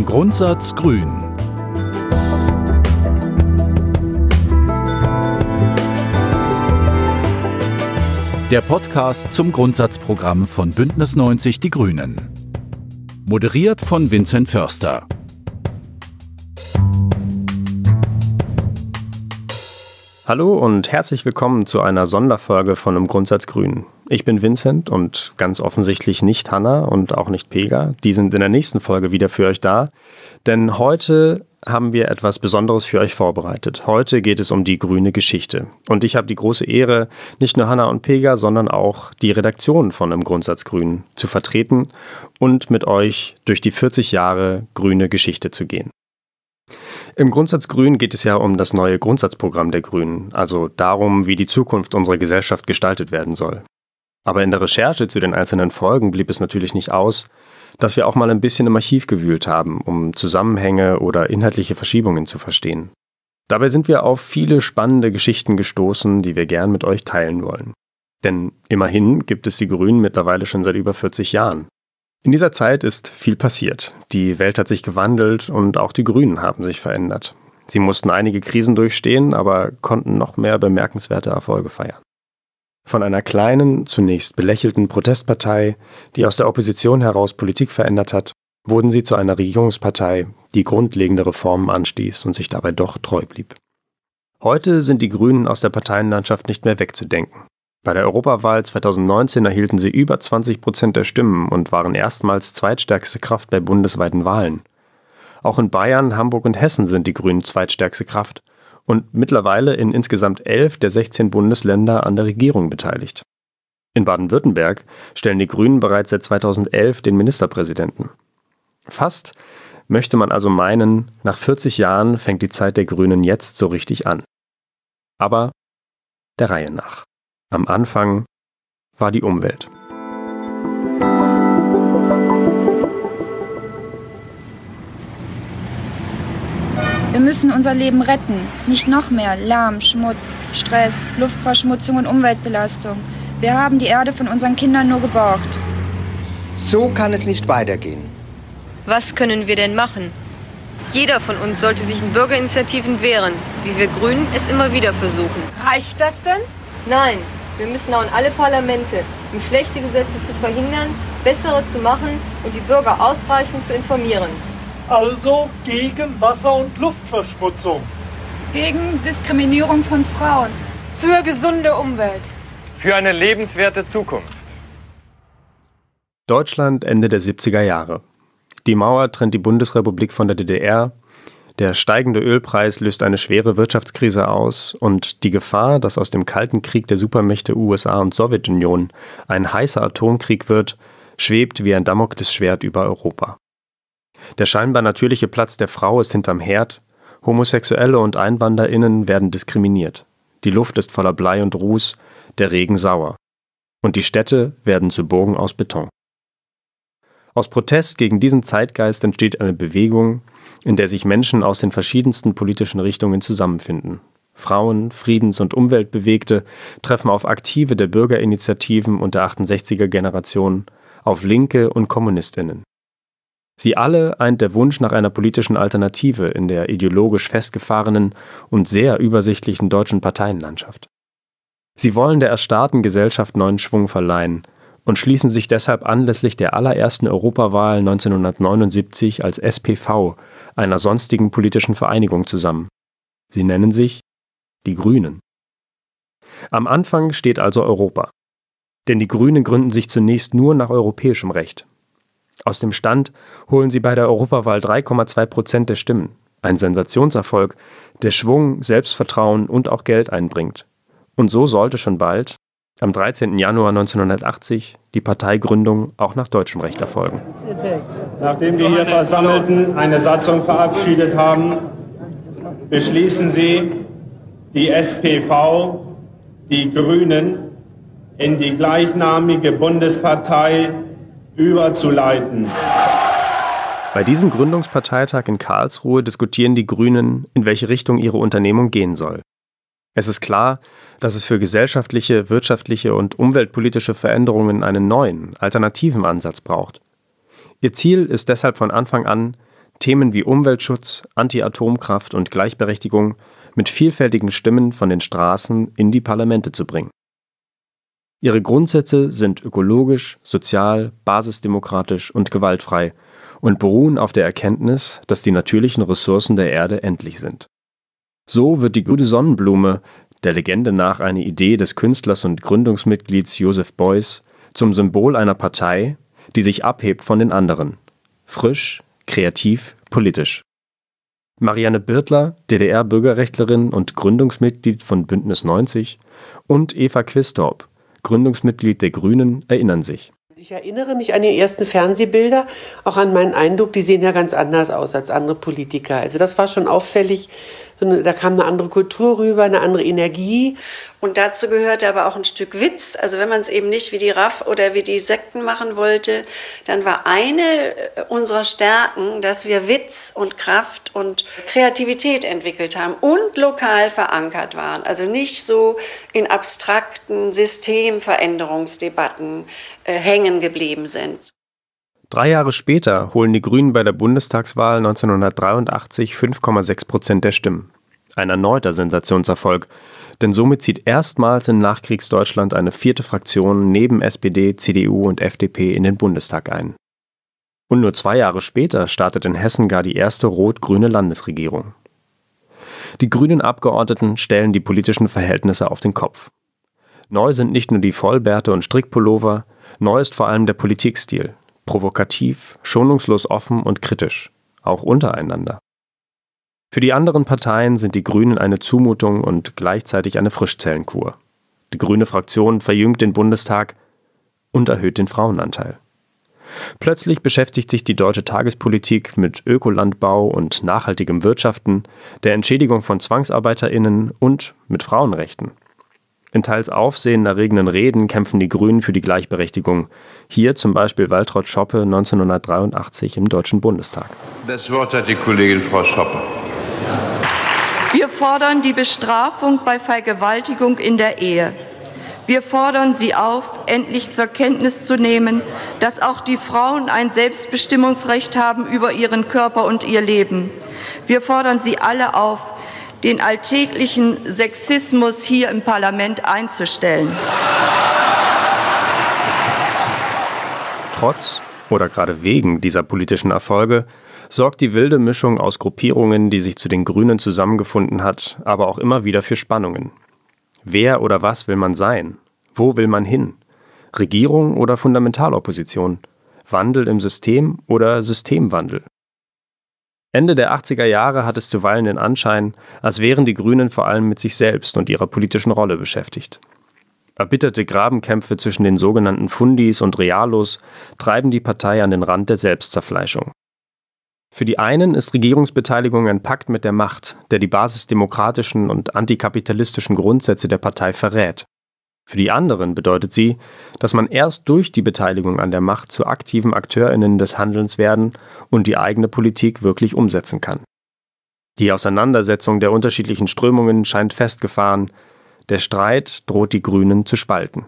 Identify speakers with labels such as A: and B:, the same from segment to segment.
A: Im Grundsatz grün. Der Podcast zum Grundsatzprogramm von Bündnis 90 Die Grünen. Moderiert von Vincent Förster.
B: Hallo und herzlich willkommen zu einer Sonderfolge von Im Grundsatz grün. Ich bin Vincent und ganz offensichtlich nicht Hanna und auch nicht Pega. Die sind in der nächsten Folge wieder für euch da, denn heute haben wir etwas Besonderes für euch vorbereitet. Heute geht es um die grüne Geschichte. Und ich habe die große Ehre, nicht nur Hanna und Pega, sondern auch die Redaktion von Im Grundsatz grün zu vertreten und mit euch durch die 40 Jahre grüne Geschichte zu gehen. Im Grundsatz grün geht es ja um das neue Grundsatzprogramm der Grünen, also darum, wie die Zukunft unserer Gesellschaft gestaltet werden soll. Aber in der Recherche zu den einzelnen Folgen blieb es natürlich nicht aus, dass wir auch mal ein bisschen im Archiv gewühlt haben, um Zusammenhänge oder inhaltliche Verschiebungen zu verstehen. Dabei sind wir auf viele spannende Geschichten gestoßen, die wir gern mit euch teilen wollen. Denn immerhin gibt es die Grünen mittlerweile schon seit über 40 Jahren. In dieser Zeit ist viel passiert. Die Welt hat sich gewandelt und auch die Grünen haben sich verändert. Sie mussten einige Krisen durchstehen, aber konnten noch mehr bemerkenswerte Erfolge feiern. Von einer kleinen, zunächst belächelten Protestpartei, die aus der Opposition heraus Politik verändert hat, wurden sie zu einer Regierungspartei, die grundlegende Reformen anstieß und sich dabei doch treu blieb. Heute sind die Grünen aus der Parteienlandschaft nicht mehr wegzudenken. Bei der Europawahl 2019 erhielten sie über 20% der Stimmen und waren erstmals zweitstärkste Kraft bei bundesweiten Wahlen. Auch in Bayern, Hamburg und Hessen sind die Grünen zweitstärkste Kraft und mittlerweile in insgesamt 11 der 16 Bundesländer an der Regierung beteiligt. In Baden-Württemberg stellen die Grünen bereits seit 2011 den Ministerpräsidenten. Fast möchte man also meinen, nach 40 Jahren fängt die Zeit der Grünen jetzt so richtig an. Aber der Reihe nach. Am Anfang war die Umwelt.
C: Wir müssen unser Leben retten, nicht noch mehr Lärm, Schmutz, Stress, Luftverschmutzung und Umweltbelastung. Wir haben die Erde von unseren Kindern nur geborgt.
D: So kann es nicht weitergehen.
E: Was können wir denn machen? Jeder von uns sollte sich in Bürgerinitiativen wehren, wie wir Grünen es immer wieder versuchen.
F: Reicht das denn?
E: Nein, wir müssen auch in alle Parlamente, um schlechte Gesetze zu verhindern, bessere zu machen und die Bürger ausreichend zu informieren.
G: Also gegen Wasser- und Luftverschmutzung.
C: Gegen Diskriminierung von Frauen.
F: Für gesunde Umwelt.
H: Für eine lebenswerte Zukunft.
B: Deutschland Ende der 70er Jahre. Die Mauer trennt die Bundesrepublik von der DDR. Der steigende Ölpreis löst eine schwere Wirtschaftskrise aus und die Gefahr, dass aus dem Kalten Krieg der Supermächte USA und Sowjetunion ein heißer Atomkrieg wird, schwebt wie ein Damoklesschwert über Europa. Der scheinbar natürliche Platz der Frau ist hinterm Herd, Homosexuelle und EinwanderInnen werden diskriminiert. Die Luft ist voller Blei und Ruß, der Regen sauer. Und die Städte werden zu Burgen aus Beton. Aus Protest gegen diesen Zeitgeist entsteht eine Bewegung, in der sich Menschen aus den verschiedensten politischen Richtungen zusammenfinden. Frauen, Friedens- und Umweltbewegte treffen auf Aktive der Bürgerinitiativen und der 68er-Generation, auf Linke und KommunistInnen. Sie alle eint der Wunsch nach einer politischen Alternative in der ideologisch festgefahrenen und sehr übersichtlichen deutschen Parteienlandschaft. Sie wollen der erstarrten Gesellschaft neuen Schwung verleihen und schließen sich deshalb anlässlich der allerersten Europawahl 1979 als SPV, einer sonstigen politischen Vereinigung, zusammen. Sie nennen sich die Grünen. Am Anfang steht also Europa. Denn die Grünen gründen sich zunächst nur nach europäischem Recht. Aus dem Stand holen sie bei der Europawahl 3,2% der Stimmen. Ein Sensationserfolg, der Schwung, Selbstvertrauen und auch Geld einbringt. Und so sollte schon bald, am 13. Januar 1980, die Parteigründung auch nach deutschem Recht erfolgen.
I: Nachdem die hier Versammelten eine Satzung verabschiedet haben, beschließen sie, die SPV, die Grünen, in die gleichnamige Bundespartei überzuleiten.
B: Bei diesem Gründungsparteitag in Karlsruhe diskutieren die Grünen, in welche Richtung ihre Unternehmung gehen soll. Es ist klar, dass es für gesellschaftliche, wirtschaftliche und umweltpolitische Veränderungen einen neuen, alternativen Ansatz braucht. Ihr Ziel ist deshalb von Anfang an, Themen wie Umweltschutz, Anti-Atomkraft und Gleichberechtigung mit vielfältigen Stimmen von den Straßen in die Parlamente zu bringen. Ihre Grundsätze sind ökologisch, sozial, basisdemokratisch und gewaltfrei und beruhen auf der Erkenntnis, dass die natürlichen Ressourcen der Erde endlich sind. So wird die grüne Sonnenblume, der Legende nach eine Idee des Künstlers und Gründungsmitglieds Joseph Beuys, zum Symbol einer Partei, die sich abhebt von den anderen. Frisch, kreativ, politisch. Marianne Birtler, DDR-Bürgerrechtlerin und Gründungsmitglied von Bündnis 90, und Eva Quistorp, Gründungsmitglied der Grünen, erinnern sich.
J: Ich erinnere mich an die ersten Fernsehbilder, auch an meinen Eindruck, die sehen ja ganz anders aus als andere Politiker. Also das war schon auffällig, da kam eine andere Kultur rüber, eine andere Energie.
K: Und dazu gehörte aber auch ein Stück Witz. Also wenn man es eben nicht wie die RAF oder wie die Sekten machen wollte, dann war eine unserer Stärken, dass wir Witz und Kraft und Kreativität entwickelt haben und lokal verankert waren. Also nicht so in abstrakten Systemveränderungsdebatten hängen geblieben sind.
B: 3 Jahre später holen die Grünen bei der Bundestagswahl 1983 5,6% der Stimmen. Ein erneuter Sensationserfolg, denn somit zieht erstmals in Nachkriegsdeutschland eine 4. Fraktion neben SPD, CDU und FDP in den Bundestag ein. Und nur 2 Jahre später startet in Hessen gar die erste rot-grüne Landesregierung. Die grünen Abgeordneten stellen die politischen Verhältnisse auf den Kopf. Neu sind nicht nur die Vollbärte und Strickpullover, neu ist vor allem der Politikstil. Provokativ, schonungslos offen und kritisch, auch untereinander. Für die anderen Parteien sind die Grünen eine Zumutung und gleichzeitig eine Frischzellenkur. Die grüne Fraktion verjüngt den Bundestag und erhöht den Frauenanteil. Plötzlich beschäftigt sich die deutsche Tagespolitik mit Ökolandbau und nachhaltigem Wirtschaften, der Entschädigung von ZwangsarbeiterInnen und mit Frauenrechten. In teils aufsehenerregenden Reden kämpfen die Grünen für die Gleichberechtigung. Hier zum Beispiel Waltraud Schoppe 1983 im Deutschen Bundestag.
L: Das Wort hat die Kollegin Frau Schoppe.
M: Wir fordern die Bestrafung bei Vergewaltigung in der Ehe. Wir fordern Sie auf, endlich zur Kenntnis zu nehmen, dass auch die Frauen ein Selbstbestimmungsrecht haben über ihren Körper und ihr Leben. Wir fordern Sie alle auf, den alltäglichen Sexismus hier im Parlament einzustellen.
B: Trotz oder gerade wegen dieser politischen Erfolge sorgt die wilde Mischung aus Gruppierungen, die sich zu den Grünen zusammengefunden hat, aber auch immer wieder für Spannungen. Wer oder was will man sein? Wo will man hin? Regierung oder Fundamentalopposition? Wandel im System oder Systemwandel? Ende der 80er Jahre hat es zuweilen den Anschein, als wären die Grünen vor allem mit sich selbst und ihrer politischen Rolle beschäftigt. Erbitterte Grabenkämpfe zwischen den sogenannten Fundis und Realos treiben die Partei an den Rand der Selbstzerfleischung. Für die einen ist Regierungsbeteiligung ein Pakt mit der Macht, der die basisdemokratischen und antikapitalistischen Grundsätze der Partei verrät. Für die anderen bedeutet sie, dass man erst durch die Beteiligung an der Macht zu aktiven AkteurInnen des Handelns werden und die eigene Politik wirklich umsetzen kann. Die Auseinandersetzung der unterschiedlichen Strömungen scheint festgefahren. Der Streit droht die Grünen zu spalten.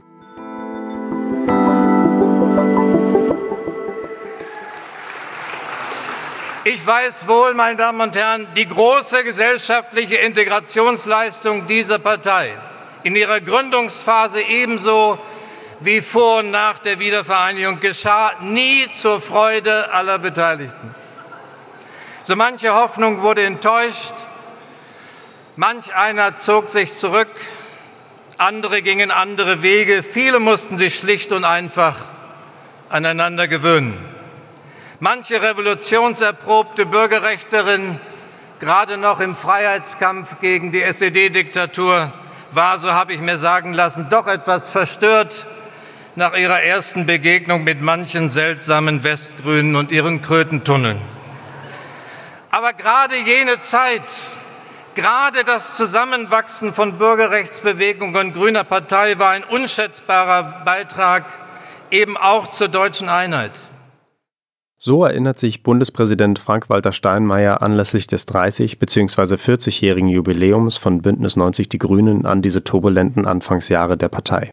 H: Ich weiß wohl, meine Damen und Herren, die große gesellschaftliche Integrationsleistung dieser Partei in ihrer Gründungsphase ebenso wie vor und nach der Wiedervereinigung geschah nie zur Freude aller Beteiligten. So manche Hoffnung wurde enttäuscht, manch einer zog sich zurück, andere gingen andere Wege, viele mussten sich schlicht und einfach aneinander gewöhnen. Manche revolutionserprobte Bürgerrechtlerin, gerade noch im Freiheitskampf gegen die SED-Diktatur, war, so habe ich mir sagen lassen, doch etwas verstört nach ihrer ersten Begegnung mit manchen seltsamen Westgrünen und ihren Krötentunneln. Aber gerade jene Zeit, gerade das Zusammenwachsen von Bürgerrechtsbewegung und grüner Partei war ein unschätzbarer Beitrag eben auch zur deutschen Einheit.
B: So erinnert sich Bundespräsident Frank-Walter Steinmeier anlässlich des 30- bzw. 40-jährigen Jubiläums von Bündnis 90 Die Grünen an diese turbulenten Anfangsjahre der Partei.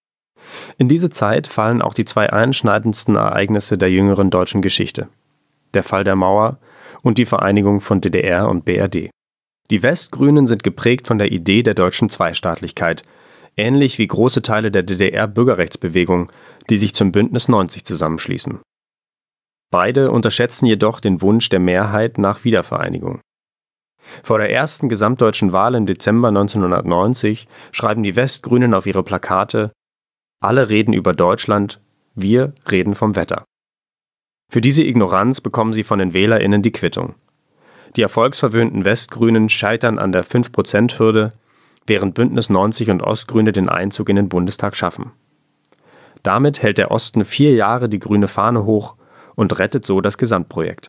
B: In diese Zeit fallen auch die 2 einschneidendsten Ereignisse der jüngeren deutschen Geschichte. der Fall der Mauer und die Vereinigung von DDR und BRD. Die Westgrünen sind geprägt von der Idee der deutschen Zweistaatlichkeit, ähnlich wie große Teile der DDR-Bürgerrechtsbewegung, die sich zum Bündnis 90 zusammenschließen. Beide unterschätzen jedoch den Wunsch der Mehrheit nach Wiedervereinigung. Vor der ersten gesamtdeutschen Wahl im Dezember 1990 schreiben die Westgrünen auf ihre Plakate: Alle reden über Deutschland, wir reden vom Wetter. Für diese Ignoranz bekommen sie von den WählerInnen die Quittung. Die erfolgsverwöhnten Westgrünen scheitern an der 5%-Hürde, während Bündnis 90 und Ostgrüne den Einzug in den Bundestag schaffen. Damit hält der Osten 4 Jahre die grüne Fahne hoch und rettet so das Gesamtprojekt.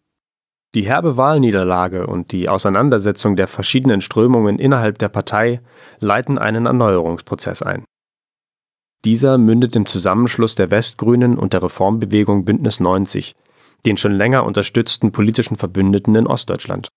B: Die herbe Wahlniederlage und die Auseinandersetzung der verschiedenen Strömungen innerhalb der Partei leiten einen Erneuerungsprozess ein. Dieser mündet im Zusammenschluss der Westgrünen und der Reformbewegung Bündnis 90, den schon länger unterstützten politischen Verbündeten in Ostdeutschland.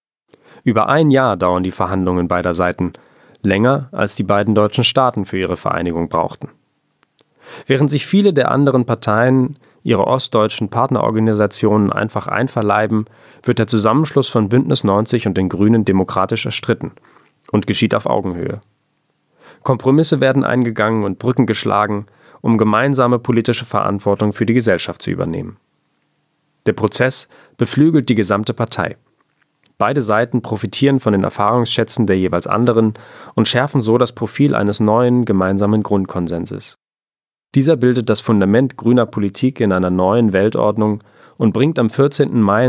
B: Über 1 Jahr dauern die Verhandlungen beider Seiten, länger als die beiden deutschen Staaten für ihre Vereinigung brauchten. Während sich viele der anderen Parteien ihre ostdeutschen Partnerorganisationen einfach einverleiben, wird der Zusammenschluss von Bündnis 90 und den Grünen demokratisch erstritten und geschieht auf Augenhöhe. Kompromisse werden eingegangen und Brücken geschlagen, um gemeinsame politische Verantwortung für die Gesellschaft zu übernehmen. Der Prozess beflügelt die gesamte Partei. Beide Seiten profitieren von den Erfahrungsschätzen der jeweils anderen und schärfen so das Profil eines neuen gemeinsamen Grundkonsenses. Dieser bildet das Fundament grüner Politik in einer neuen Weltordnung und bringt am 14. Mai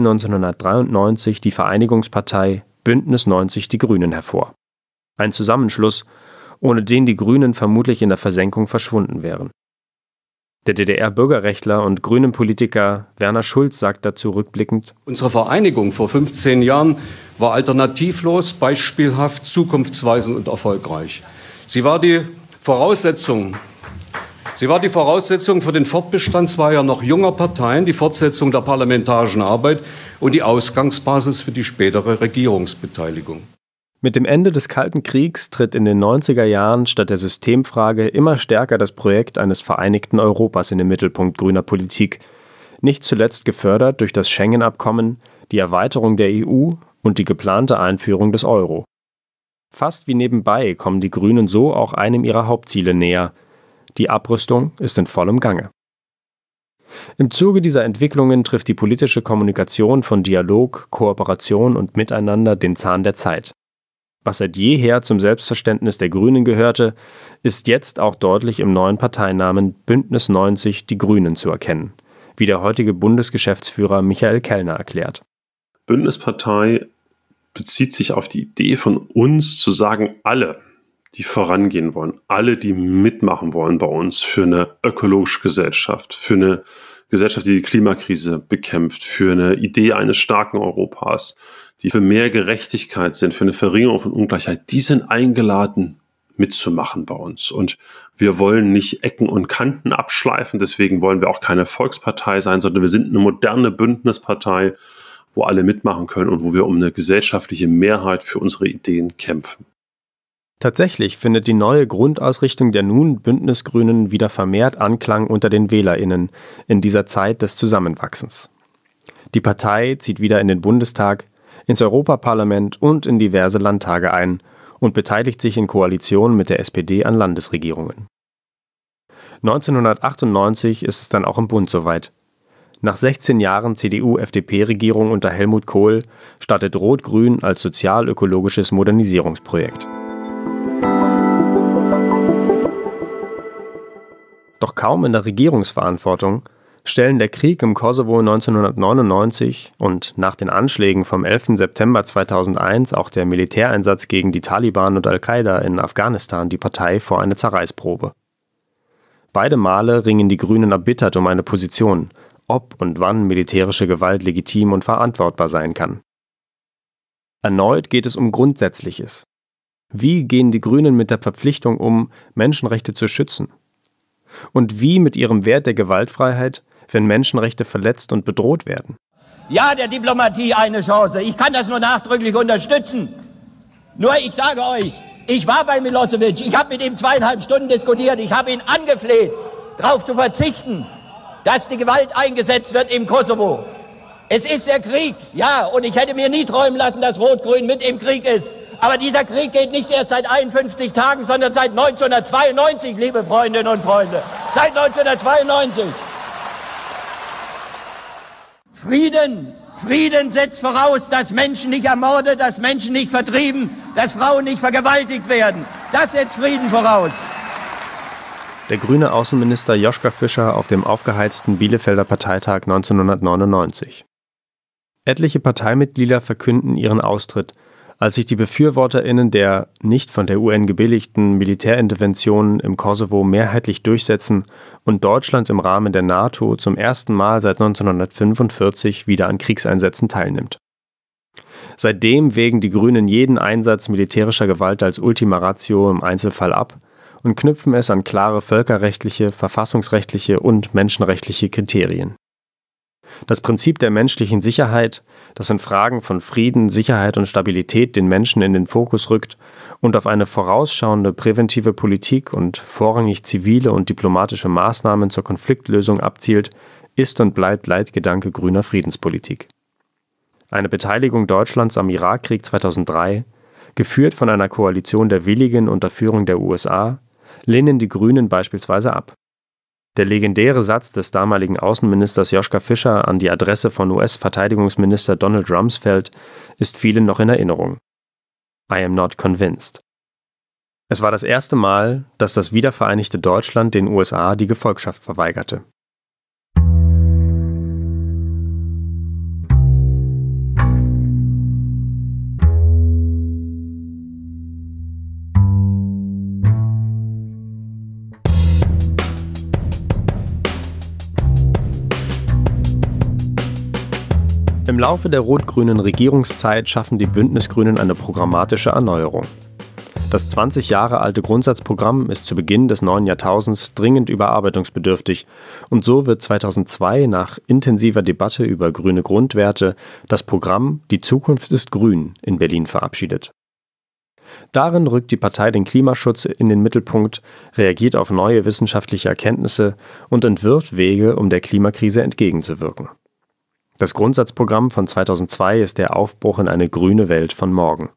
B: 1993 die Vereinigungspartei Bündnis 90 Die Grünen hervor. Ein Zusammenschluss, ohne den die Grünen vermutlich in der Versenkung verschwunden wären. Der DDR-Bürgerrechtler und Grünen-Politiker Werner Schulz sagt dazu rückblickend:
N: Unsere Vereinigung vor 15 Jahren war alternativlos, beispielhaft, zukunftsweisend und erfolgreich. Sie war die Voraussetzung für den Fortbestand zweier noch junger Parteien, die Fortsetzung der parlamentarischen Arbeit und die Ausgangsbasis für die spätere Regierungsbeteiligung.
B: Mit dem Ende des Kalten Kriegs tritt in den 90er Jahren statt der Systemfrage immer stärker das Projekt eines vereinigten Europas in den Mittelpunkt grüner Politik, nicht zuletzt gefördert durch das Schengen-Abkommen, die Erweiterung der EU und die geplante Einführung des Euro. Fast wie nebenbei kommen die Grünen so auch einem ihrer Hauptziele näher: Die Abrüstung ist in vollem Gange. Im Zuge dieser Entwicklungen trifft die politische Kommunikation von Dialog, Kooperation und Miteinander den Zahn der Zeit. Was seit jeher zum Selbstverständnis der Grünen gehörte, ist jetzt auch deutlich im neuen Parteinamen Bündnis 90 Die Grünen zu erkennen, wie der heutige Bundesgeschäftsführer Michael Kellner erklärt.
O: Bündnispartei bezieht sich auf die Idee von uns zu sagen, alle, die vorangehen wollen, alle, die mitmachen wollen bei uns für eine ökologische Gesellschaft, für eine Gesellschaft, die die Klimakrise bekämpft, für eine Idee eines starken Europas, die für mehr Gerechtigkeit sind, für eine Verringerung von Ungleichheit, die sind eingeladen, mitzumachen bei uns. Und wir wollen nicht Ecken und Kanten abschleifen, deswegen wollen wir auch keine Volkspartei sein, sondern wir sind eine moderne Bündnispartei, wo alle mitmachen können und wo wir um eine gesellschaftliche Mehrheit für unsere Ideen kämpfen.
B: Tatsächlich findet die neue Grundausrichtung der nun Bündnisgrünen wieder vermehrt Anklang unter den WählerInnen in dieser Zeit des Zusammenwachsens. Die Partei zieht wieder in den Bundestag, ins Europaparlament und in diverse Landtage ein und beteiligt sich in Koalitionen mit der SPD an Landesregierungen. 1998 ist es dann auch im Bund soweit. Nach 16 Jahren CDU-FDP-Regierung unter Helmut Kohl startet Rot-Grün als sozial-ökologisches Modernisierungsprojekt. Doch kaum in der Regierungsverantwortung stellen der Krieg im Kosovo 1999 und nach den Anschlägen vom 11. September 2001 auch der Militäreinsatz gegen die Taliban und Al-Qaida in Afghanistan die Partei vor eine Zerreißprobe. Beide Male ringen die Grünen erbittert um eine Position, ob und wann militärische Gewalt legitim und verantwortbar sein kann. Erneut geht es um Grundsätzliches. Wie gehen die Grünen mit der Verpflichtung um, Menschenrechte zu schützen? Und wie mit ihrem Wert der Gewaltfreiheit, wenn Menschenrechte verletzt und bedroht werden?
P: Ja, der Diplomatie eine Chance. Ich kann das nur nachdrücklich unterstützen. Nur ich sage euch, ich war bei Milosevic, ich habe mit ihm 2,5 Stunden diskutiert, ich habe ihn angefleht, darauf zu verzichten, dass die Gewalt eingesetzt wird im Kosovo. Es ist der Krieg, ja, und ich hätte mir nie träumen lassen, dass Rot-Grün mit im Krieg ist. Aber dieser Krieg geht nicht erst seit 51 Tagen, sondern seit 1992, liebe Freundinnen und Freunde. Seit 1992. Frieden setzt voraus, dass Menschen nicht ermordet, dass Menschen nicht vertrieben, dass Frauen nicht vergewaltigt werden. Das setzt Frieden voraus.
B: Der grüne Außenminister Joschka Fischer auf dem aufgeheizten Bielefelder Parteitag 1999. Etliche Parteimitglieder verkünden ihren Austritt, als sich die BefürworterInnen der nicht von der UN gebilligten Militärinterventionen im Kosovo mehrheitlich durchsetzen und Deutschland im Rahmen der NATO zum ersten Mal seit 1945 wieder an Kriegseinsätzen teilnimmt. Seitdem wägen die Grünen jeden Einsatz militärischer Gewalt als Ultima Ratio im Einzelfall ab und knüpfen es an klare völkerrechtliche, verfassungsrechtliche und menschenrechtliche Kriterien. Das Prinzip der menschlichen Sicherheit, das in Fragen von Frieden, Sicherheit und Stabilität den Menschen in den Fokus rückt und auf eine vorausschauende präventive Politik und vorrangig zivile und diplomatische Maßnahmen zur Konfliktlösung abzielt, ist und bleibt Leitgedanke grüner Friedenspolitik. Eine Beteiligung Deutschlands am Irakkrieg 2003, geführt von einer Koalition der Willigen unter Führung der USA, lehnen die Grünen beispielsweise ab. Der legendäre Satz des damaligen Außenministers Joschka Fischer an die Adresse von US-Verteidigungsminister Donald Rumsfeld ist vielen noch in Erinnerung. I am not convinced. Es war das erste Mal, dass das wiedervereinigte Deutschland den USA die Gefolgschaft verweigerte. Im Laufe der rot-grünen Regierungszeit schaffen die Bündnisgrünen eine programmatische Erneuerung. Das 20 Jahre alte Grundsatzprogramm ist zu Beginn des neuen Jahrtausends dringend überarbeitungsbedürftig und so wird 2002 nach intensiver Debatte über grüne Grundwerte das Programm Die Zukunft ist grün in Berlin verabschiedet. Darin rückt die Partei den Klimaschutz in den Mittelpunkt, reagiert auf neue wissenschaftliche Erkenntnisse und entwirft Wege, um der Klimakrise entgegenzuwirken. Das Grundsatzprogramm von 2002 ist der Aufbruch in eine grüne Welt von morgen.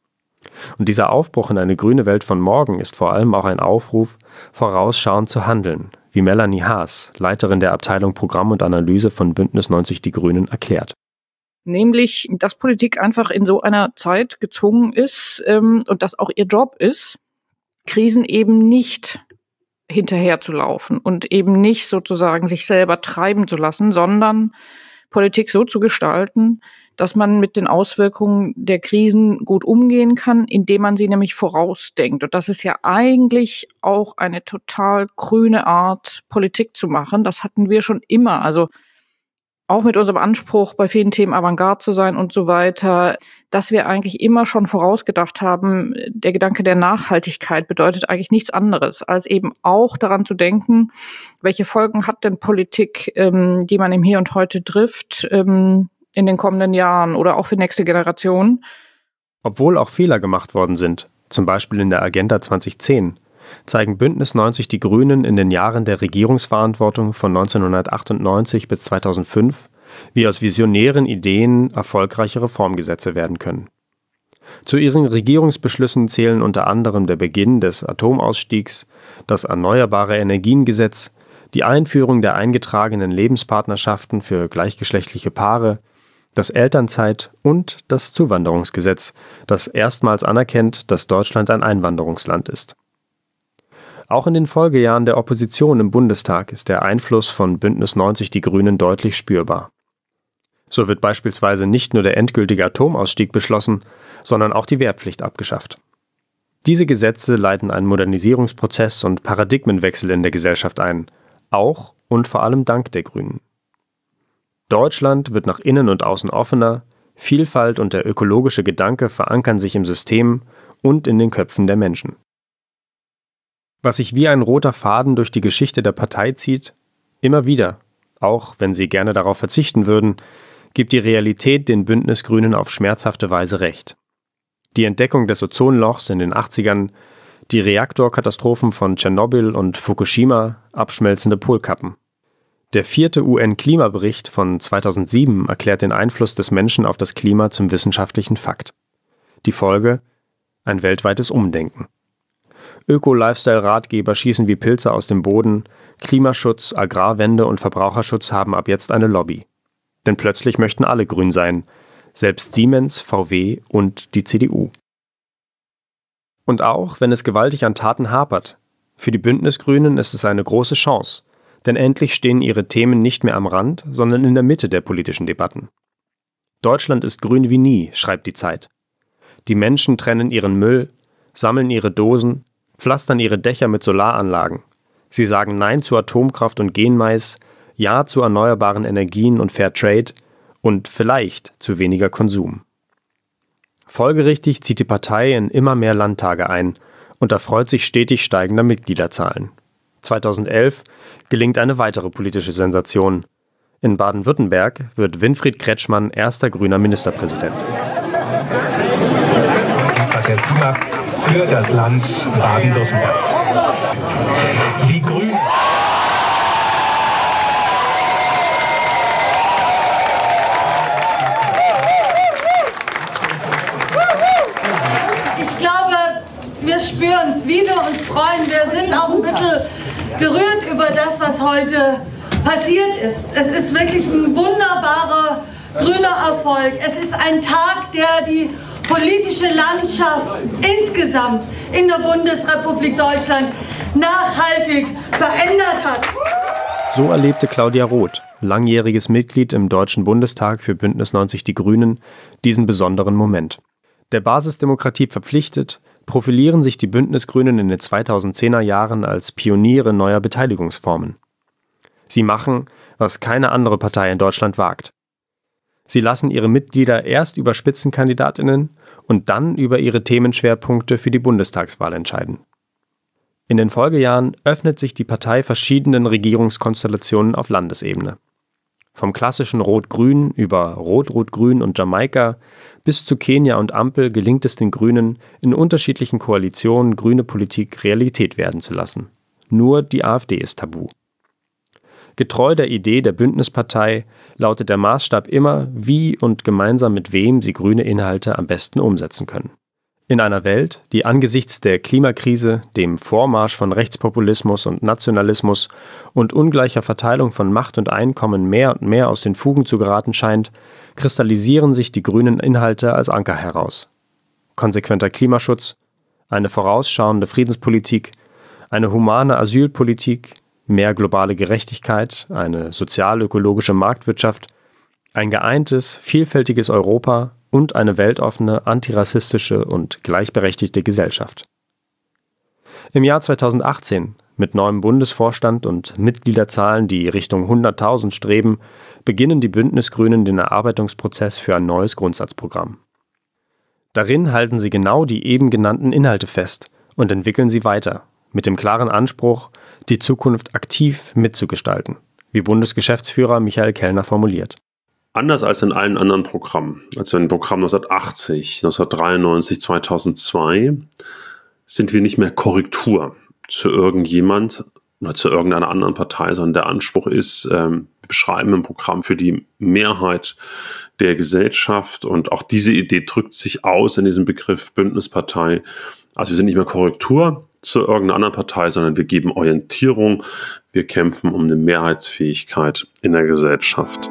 B: Und dieser Aufbruch in eine grüne Welt von morgen ist vor allem auch ein Aufruf, vorausschauend zu handeln, wie Melanie Haas, Leiterin der Abteilung Programm und Analyse von Bündnis 90 Die Grünen, erklärt.
Q: Nämlich, dass Politik einfach in so einer Zeit gezwungen ist und dass auch ihr Job ist, Krisen eben nicht hinterherzulaufen und eben nicht sozusagen sich selber treiben zu lassen, sondern Politik so zu gestalten, dass man mit den Auswirkungen der Krisen gut umgehen kann, indem man sie nämlich vorausdenkt. Und das ist ja eigentlich auch eine total grüne Art, Politik zu machen. Das hatten wir schon immer. Also auch mit unserem Anspruch, bei vielen Themen Avantgarde zu sein und so weiter, dass wir eigentlich immer schon vorausgedacht haben, der Gedanke der Nachhaltigkeit bedeutet eigentlich nichts anderes, als eben auch daran zu denken, welche Folgen hat denn Politik, die man im Hier und Heute trifft, in den kommenden Jahren oder auch für nächste Generationen.
B: Obwohl auch Fehler gemacht worden sind, zum Beispiel in der Agenda 2010, zeigen Bündnis 90 Die Grünen in den Jahren der Regierungsverantwortung von 1998 bis 2005, wie aus visionären Ideen erfolgreiche Reformgesetze werden können. Zu ihren Regierungsbeschlüssen zählen unter anderem der Beginn des Atomausstiegs, das Erneuerbare Energiengesetz, die Einführung der eingetragenen Lebenspartnerschaften für gleichgeschlechtliche Paare, das Elternzeit- und das Zuwanderungsgesetz, das erstmals anerkennt, dass Deutschland ein Einwanderungsland ist. Auch in den Folgejahren der Opposition im Bundestag ist der Einfluss von Bündnis 90 Die Grünen deutlich spürbar. So wird beispielsweise nicht nur der endgültige Atomausstieg beschlossen, sondern auch die Wehrpflicht abgeschafft. Diese Gesetze leiten einen Modernisierungsprozess und Paradigmenwechsel in der Gesellschaft ein, auch und vor allem dank der Grünen. Deutschland wird nach innen und außen offener, Vielfalt und der ökologische Gedanke verankern sich im System und in den Köpfen der Menschen. Was sich wie ein roter Faden durch die Geschichte der Partei zieht, immer wieder, auch wenn sie gerne darauf verzichten würden, gibt die Realität den Bündnisgrünen auf schmerzhafte Weise recht. Die Entdeckung des Ozonlochs in den 80ern, die Reaktorkatastrophen von Tschernobyl und Fukushima, abschmelzende Polkappen. Der 4. UN-Klimabericht von 2007 erklärt den Einfluss des Menschen auf das Klima zum wissenschaftlichen Fakt. Die Folge: ein weltweites Umdenken. Öko-Lifestyle-Ratgeber schießen wie Pilze aus dem Boden, Klimaschutz, Agrarwende und Verbraucherschutz haben ab jetzt eine Lobby. Denn plötzlich möchten alle grün sein, selbst Siemens, VW und die CDU. Und auch, wenn es gewaltig an Taten hapert, für die Bündnisgrünen ist es eine große Chance, denn endlich stehen ihre Themen nicht mehr am Rand, sondern in der Mitte der politischen Debatten. Deutschland ist grün wie nie, schreibt die Zeit. Die Menschen trennen ihren Müll, sammeln ihre Dosen, pflastern ihre Dächer mit Solaranlagen. Sie sagen Nein zu Atomkraft und Genmais, Ja zu erneuerbaren Energien und Fairtrade und vielleicht zu weniger Konsum. Folgerichtig zieht die Partei in immer mehr Landtage ein und erfreut sich stetig steigender Mitgliederzahlen. 2011 gelingt eine weitere politische Sensation. In Baden-Württemberg wird Winfried Kretschmann erster grüner Ministerpräsident.
R: Für das Land Baden-Württemberg. Die Grünen.
S: Ich glaube, wir spüren es wieder, uns freuen. Wir sind auch ein bisschen gerührt über das, was heute passiert ist. Es ist wirklich ein wunderbarer grüner Erfolg. Es ist ein Tag, der die politische Landschaft insgesamt in der Bundesrepublik Deutschland nachhaltig verändert hat.
B: So erlebte Claudia Roth, langjähriges Mitglied im Deutschen Bundestag für Bündnis 90 Die Grünen, diesen besonderen Moment. Der Basisdemokratie verpflichtet, profilieren sich die Bündnisgrünen in den 2010er Jahren als Pioniere neuer Beteiligungsformen. Sie machen, was keine andere Partei in Deutschland wagt. Sie lassen ihre Mitglieder erst über Spitzenkandidatinnen und dann über ihre Themenschwerpunkte für die Bundestagswahl entscheiden. In den Folgejahren öffnet sich die Partei verschiedenen Regierungskonstellationen auf Landesebene. Vom klassischen Rot-Grün über Rot-Rot-Grün und Jamaika bis zu Kenia und Ampel gelingt es den Grünen, in unterschiedlichen Koalitionen grüne Politik Realität werden zu lassen. Nur die AfD ist tabu. Getreu der Idee der Bündnispartei lautet der Maßstab immer, wie und gemeinsam mit wem sie grüne Inhalte am besten umsetzen können. In einer Welt, die angesichts der Klimakrise, dem Vormarsch von Rechtspopulismus und Nationalismus und ungleicher Verteilung von Macht und Einkommen mehr und mehr aus den Fugen zu geraten scheint, kristallisieren sich die grünen Inhalte als Anker heraus. Konsequenter Klimaschutz, eine vorausschauende Friedenspolitik, eine humane Asylpolitik, mehr globale Gerechtigkeit, eine sozial-ökologische Marktwirtschaft, ein geeintes, vielfältiges Europa und eine weltoffene, antirassistische und gleichberechtigte Gesellschaft. Im Jahr 2018, mit neuem Bundesvorstand und Mitgliederzahlen, die Richtung 100.000 streben, beginnen die Bündnisgrünen den Erarbeitungsprozess für ein neues Grundsatzprogramm. Darin halten sie genau die eben genannten Inhalte fest und entwickeln sie weiter, mit dem klaren Anspruch, die Zukunft aktiv mitzugestalten, wie Bundesgeschäftsführer Michael Kellner formuliert.
O: Anders als in allen anderen Programmen, also in Programm 1980, 1993, 2002, sind wir nicht mehr Korrektur zu irgendjemand oder zu irgendeiner anderen Partei, sondern der Anspruch ist, wir beschreiben ein Programm für die Mehrheit der Gesellschaft und auch diese Idee drückt sich aus in diesem Begriff Bündnispartei. Also wir sind nicht mehr Korrektur zu irgendeiner anderen Partei, sondern wir geben Orientierung, wir kämpfen um eine Mehrheitsfähigkeit in der Gesellschaft.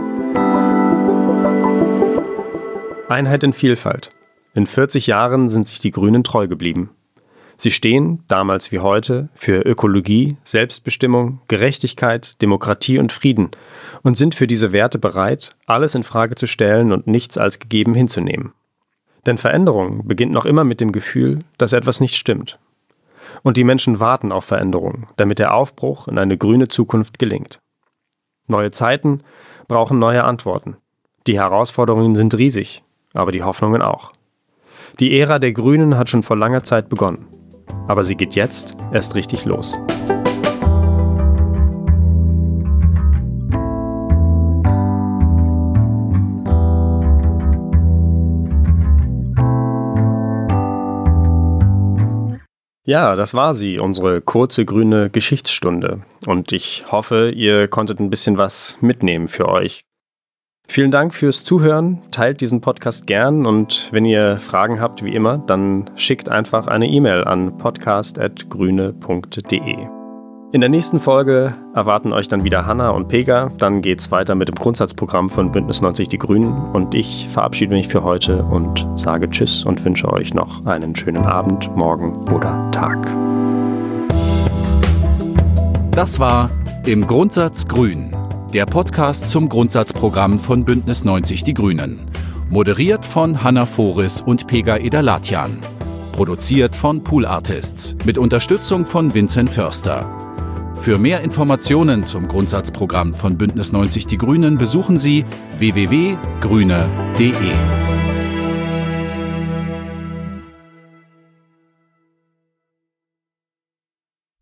B: Einheit in Vielfalt. In 40 Jahren sind sich die Grünen treu geblieben. Sie stehen, damals wie heute, für Ökologie, Selbstbestimmung, Gerechtigkeit, Demokratie und Frieden und sind für diese Werte bereit, alles in Frage zu stellen und nichts als gegeben hinzunehmen. Denn Veränderung beginnt noch immer mit dem Gefühl, dass etwas nicht stimmt. Und die Menschen warten auf Veränderung, damit der Aufbruch in eine grüne Zukunft gelingt. Neue Zeiten brauchen neue Antworten. Die Herausforderungen sind riesig, aber die Hoffnungen auch. Die Ära der Grünen hat schon vor langer Zeit begonnen. Aber sie geht jetzt erst richtig los. Ja, das war sie, unsere kurze grüne Geschichtsstunde. Und ich hoffe, ihr konntet ein bisschen was mitnehmen für euch. Vielen Dank fürs Zuhören, teilt diesen Podcast gern und wenn ihr Fragen habt, wie immer, dann schickt einfach eine E-Mail an podcast@grüne.de. In der nächsten Folge erwarten euch dann wieder Hanna und Pega, dann geht's weiter mit dem Grundsatzprogramm von Bündnis 90 Die Grünen und ich verabschiede mich für heute und sage Tschüss und wünsche euch noch einen schönen Abend, Morgen oder Tag.
A: Das war Im Grundsatz Grün, der Podcast zum Grundsatzprogramm von Bündnis 90 Die Grünen. Moderiert von Hanna Foris und Pega Eder-Latjan. Produziert von Pool Artists mit Unterstützung von Vincent Förster. Für mehr Informationen zum Grundsatzprogramm von Bündnis 90 Die Grünen besuchen Sie www.grüne.de.